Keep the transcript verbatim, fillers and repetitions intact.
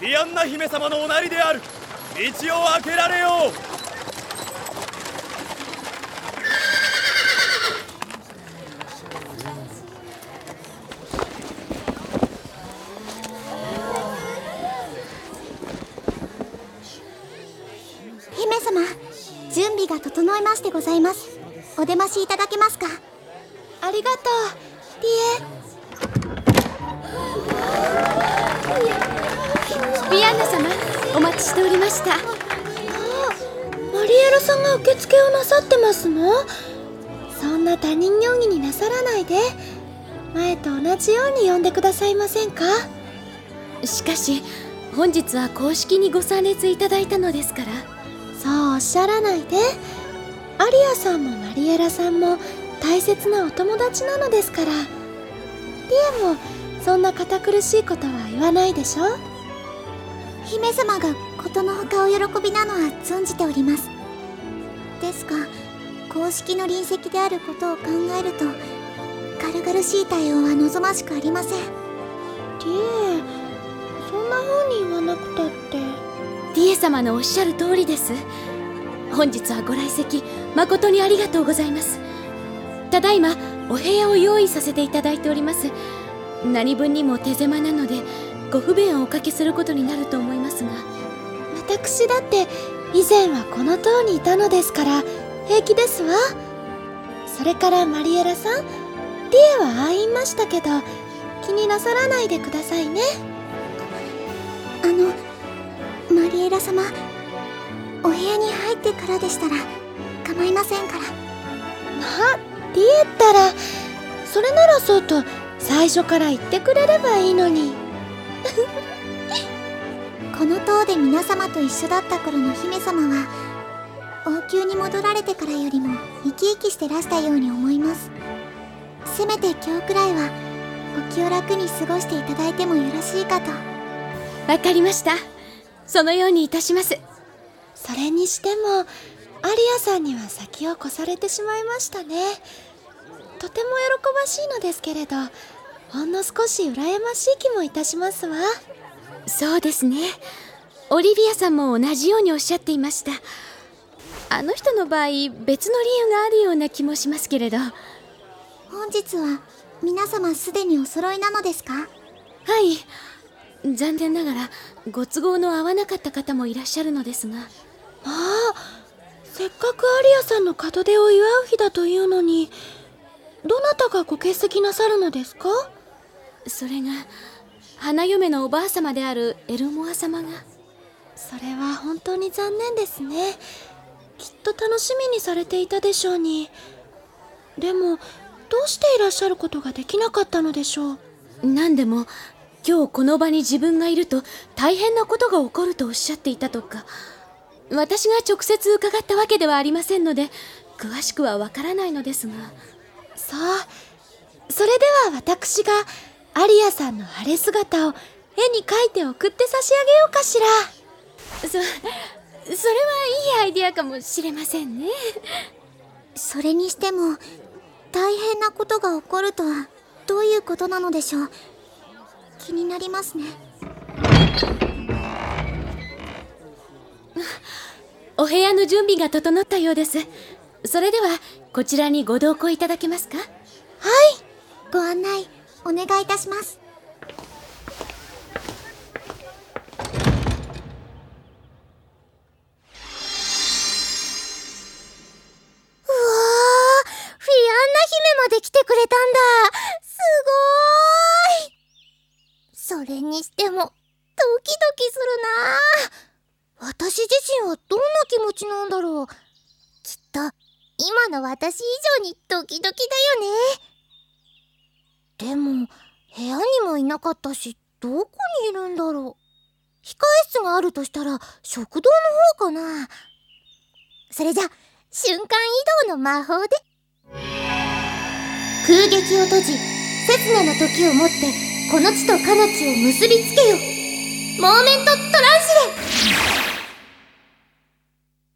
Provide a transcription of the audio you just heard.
ディアンナ姫様のおなりである。道を開けられよう。 姫様、準備が整いましてございます。お出ましいただけますか？ ありがとう、リエ。 リアンナ様、お待ちしておりました。ああ、 マリエラさんが受付をなさってますの？そんな他人行儀になさらないで、前と同じように呼んでくださいませんか？ しかし本日は公式にご参列いただいたのですから。 そうおっしゃらないで。アリアさんもマリエラさんも大切なお友達なのですから。リエもそんな堅苦しいことは言わないでしょ。 姫様がことのほかお喜びなのは存じております。ですが、公式の臨席であることを考えると軽々しい対応は望ましくありません。 リエ、そんな風に言わなくたって。 リエ様のおっしゃる通りです。本日はご来席誠にありがとうございます。ただいまお部屋を用意させていただいております。何分にも手狭なのでご不便をおかけすることになると思いますが。 私だって以前はこの塔にいたのですから平気ですわ。それからマリエラさん、リエはああ言いましたけど気になさらないでくださいね。 あのマリエラ様、お部屋に入ってからでしたら構いませんから。 ま、リエったらそれならそうと最初から言ってくれればいいのに。 この塔で皆様と一緒だった頃の姫様は王宮に戻られてからよりも生き生きしてらしたように思います。せめて今日くらいはお気を楽に過ごしていただいてもよろしいかと。 わかりました。そのようにいたします。 それにしてもアリアさんには先を越されてしまいましたね。とても喜ばしいのですけれど、ほんの少し羨ましい気もいたしますわ。 そうですね。オリビアさんも同じようにおっしゃっていました。あの人の場合別の理由があるような気もしますけれど。 本日は皆様すでにお揃いなのですか？ はい、残念ながらご都合の合わなかった方もいらっしゃるのですが。 まあ、せっかくアリアさんの門出を祝う日だというのに、どなたがご欠席なさるのですか？ それが花嫁のおばあ様であるエルモア様が。 それは本当に残念ですね。きっと楽しみにされていたでしょうに。でもどうしていらっしゃることができなかったのでしょう。 何でも今日この場に自分がいると大変なことが起こるとおっしゃっていたとか。私が直接伺ったわけではありませんので詳しくはわからないのですが。 そう、それでは私がアリアさんの晴れ姿を絵に描いて送って差し上げようかしら。 そ、それはいいアイディアかもしれませんね。 それにしても大変なことが起こるとはどういうことなのでしょう。気になりますね。 お部屋の準備が整ったようです。それではこちらにご同行いただけますか？ はい、ご案内お願いいたします。うわー、フィアンナ姫まで来てくれたんだ。すごーい。それにしてもドキドキするなー。私自身はどんな気持ちなんだろう。きっと今の私以上にドキドキだよね。でも部屋にもいなかったし、どこにいるんだろう。控え室があるとしたら食堂の方かな。それじゃ瞬間移動の魔法で空撃を閉じ、刹那の時をもってこの地と彼地を結びつけよ。モーメントトランス